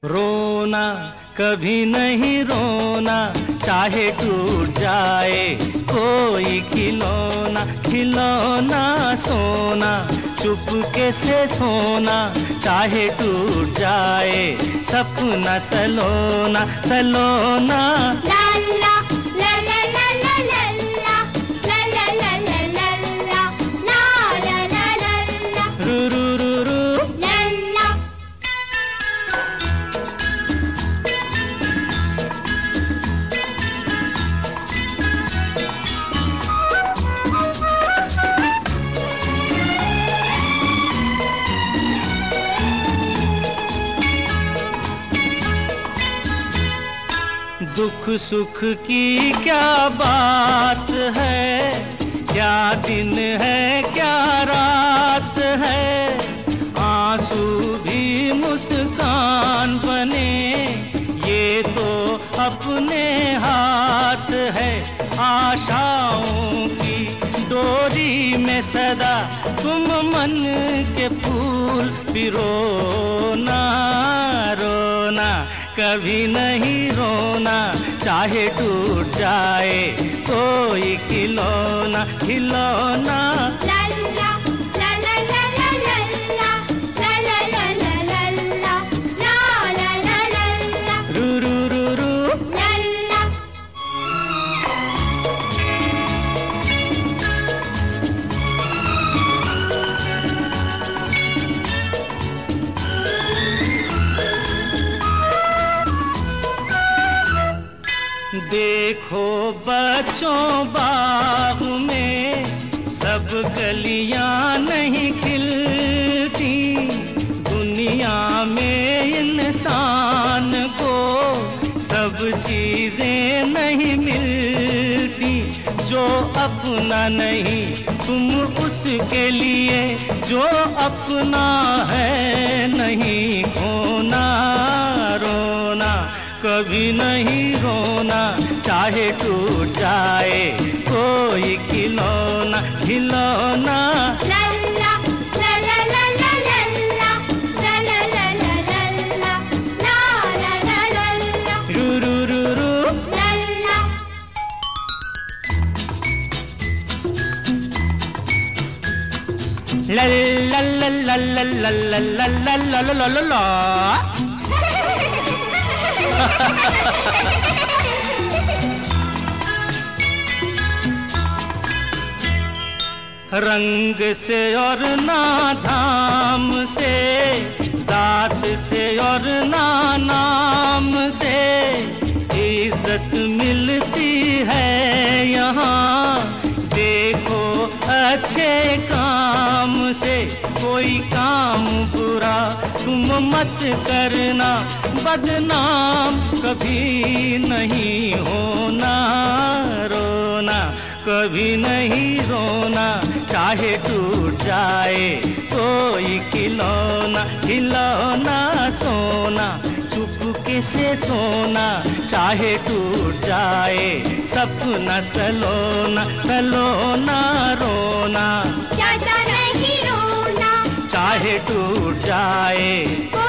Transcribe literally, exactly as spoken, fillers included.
रोना कभी नहीं रोना, चाहे टूट जाए कोई खिलौना। खिलौना सोना, चुपके से सोना, चाहे टूट जाए सपना सलोना सलोना। ला ला ला ला ला ला ला ला ला ला ला ला ला ला ला ला रू रू रू रू ला ला। दुख सुख की क्या बात है, क्या दिन है क्या रात है। आंसू भी मुस्कान बने, ये तो अपने हाथ है। आशाओं की डोरी में सदा तुम मन के फूल पिरोना। रोना कभी नहीं रोना, चाहे टूट जाए कोई खिलौना खिलौना। ला ला ला ला ला ला ला ला ला ला ला ला ला ला ला ला ला रू रू रू रू ला ला। देखो बच्चों बाग में सब कलियां नहीं खिलती। दुनिया में इंसान को सब चीजें नहीं मिलती। जो अपना नहीं तुम उसके लिए, जो अपना है नहीं खोना। रोना कभी नहीं रोना, चाहे टूट जाए कोई खिलौना खिलौना। ला ला ला ला ला ला ला ला ला ला ला ला ला ला ला ला ला रू रू रू रू ला ला। ला ला ला ला ला ला ला ला ला ला ला ला ला। रंग से और ना धाम से, जात से और ना नाम से इज्जत मिलती है यहाँ। देखो अच्छे काम से, कोई काम बुरा तुम मत करना। बदनाम कभी नहीं होना। रोना कभी नहीं रोना, चाहे टूट जाए कोई खिलौना खिलौना। सोना चुपके से सोना, चाहे टूट जाए सपना सलोना सलोना। रोना चाचा नहीं रोना, चाहे टूट जाए